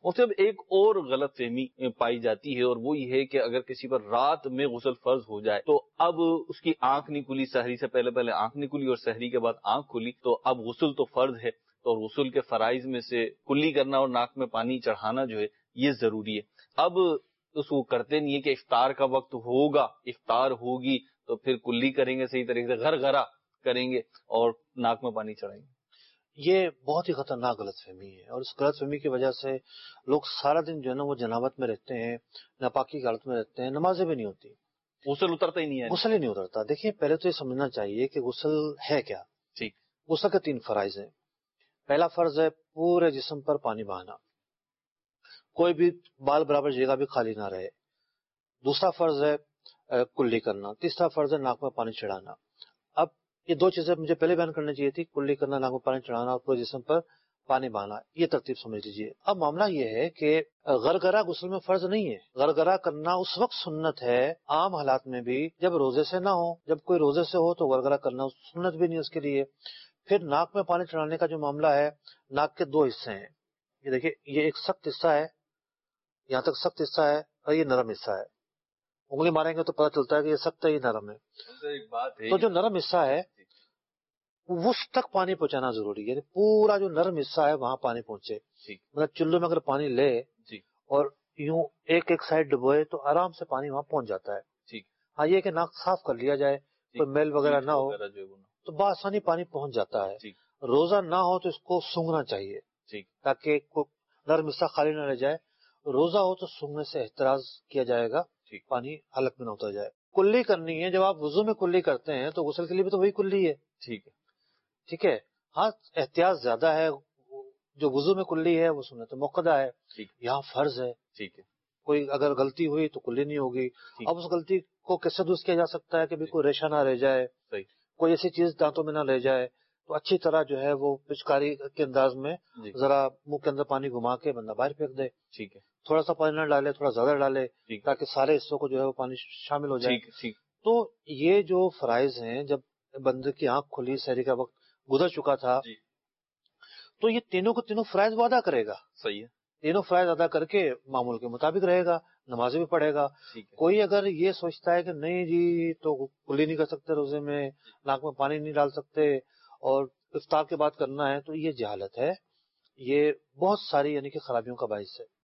اور صرف ایک اور غلط فہمی پائی جاتی ہے، اور وہ یہ ہے کہ اگر کسی پر رات میں غسل فرض ہو جائے تو اب اس کی آنکھ نہیں کھلی، سحری سے پہلے آنکھ نہیں کھلی اور سحری کے بعد آنکھ کھلی، تو اب غسل تو فرض ہے، تو غسل کے فرائض میں سے کلی کرنا اور ناک میں پانی چڑھانا جو ہے یہ ضروری ہے۔ اب اس کو کرتے نہیں ہے کہ افطار کا وقت ہوگا، افطار ہوگی تو پھر کلی کریں گے، صحیح طریقے سے غرغرہ کریں گے اور ناک میں پانی چڑھائیں گے۔ یہ بہت ہی خطرناک غلط فہمی ہے، اور اس غلط فہمی کی وجہ سے لوگ سارا دن جو ہے نا وہ جنابت میں رہتے ہیں، ناپاکی کی حالت میں رہتے ہیں، نمازیں بھی نہیں ہوتی، غسل اترتا ہی نہیں ہے، غسل ہی نہیں اترتا۔ دیکھیے پہلے تو یہ سمجھنا چاہیے کہ غسل ہے کیا۔ ٹھیک، غسل کے 3 فرائض ہیں۔ پہلا فرض ہے پورے جسم پر پانی بہانا، کوئی بھی بال برابر جگہ بھی خالی نہ رہے۔ دوسرا فرض ہے کلی کرنا۔ تیسرا فرض ہے ناک میں پانی چڑھانا۔ اب یہ 2 چیزیں مجھے پہلے بیان کرنی چاہیے تھی، کلی کرنا، ناک میں پانی چڑھانا، اور پورے جسم پر پانی بہانا، یہ ترتیب سمجھ لیجیے۔ اب معاملہ یہ ہے کہ غرغرہ غسل میں فرض نہیں ہے۔ غرغرہ کرنا اس وقت سنت ہے عام حالات میں بھی جب روزے سے نہ ہو، جب کوئی روزے سے ہو تو غرغرہ کرنا سنت بھی نہیں اس کے لیے۔ پھر ناک میں پانی چڑھانے کا جو معاملہ ہے، ناک کے 2 حصے ہیں، یہ دیکھیے، یہ ایک سخت حصہ ہے، یہاں تک سخت حصہ ہے، اور یہ نرم حصہ ہے۔ انگلی ماریں گے تو پتہ چلتا ہے کہ یہ سخت ہے، یہ نرم ہے۔ ایک بات ہے، تو جو نرم حصہ ہے اس تک پانی پہنچانا ضروری ہے، یعنی پورا جو نرم حصہ ہے وہاں پانی پہنچے۔ مطلب چلو میں اگر پانی لے اور یوں ایک سائڈ ڈبوئے تو آرام سے پانی وہاں پہنچ جاتا ہے۔ ہاں یہ کہ ناک صاف کر لیا جائے، کوئی میل وغیرہ نہ ہو تو بآسانی پانی پہنچ جاتا ہے۔ روزہ نہ ہو تو اس کو سونگھنا چاہیے تاکہ نرم حصہ خالی نہ رہ جائے۔ روزہ ہو تو سونگھنے سے احتراز کیا جائے گا، پانی حلق میں نہ اتر جائے۔ کلی کرنی ہے، جب آپ وضو میں کلی کرتے ہیں تو غسل کے لیے بھی تو وہی کلی ہے، ٹھیک ہے۔ ہاں احتیاط زیادہ ہے، جو وضو میں کلی ہے وہ سنت موقدہ ہے، یہاں فرض ہے۔ کوئی اگر غلطی ہوئی تو کلی نہیں ہوگی۔ اب اس غلطی کو کیسے درست کیا جا سکتا ہے کہ بھی کوئی ریشہ نہ رہ جائے، کوئی ایسی چیز دانتوں میں نہ رہ جائے، تو اچھی طرح جو ہے وہ پچکاری کے انداز میں ذرا منہ کے اندر پانی گھما کے بندہ باہر پھینک دے، تھوڑا سا پانی نہ ڈالے، تھوڑا زیادہ ڈالے، تاکہ سارے حصوں کو جو ہے وہ پانی شامل ہو جائے۔ تو یہ جو فرائض ہیں، جب بندے کی آنکھ کھلی، سحری کا وقت گزر چکا تھا، تو یہ تینوں کو تینوں فرائض وہ ادا کرے گا۔ صحیح ہے، تینوں فرائض ادا کر کے معمول کے مطابق رہے گا، نمازیں بھی پڑھے گا۔ کوئی اگر یہ سوچتا ہے کہ نہیں جی تو کلی نہیں کر سکتے روزے میں، ناک میں پانی نہیں ڈال سکتے اور افطار کے بعد کرنا ہے، تو یہ جہالت ہے، یہ بہت ساری یعنی کہ خرابیوں کا باعث ہے۔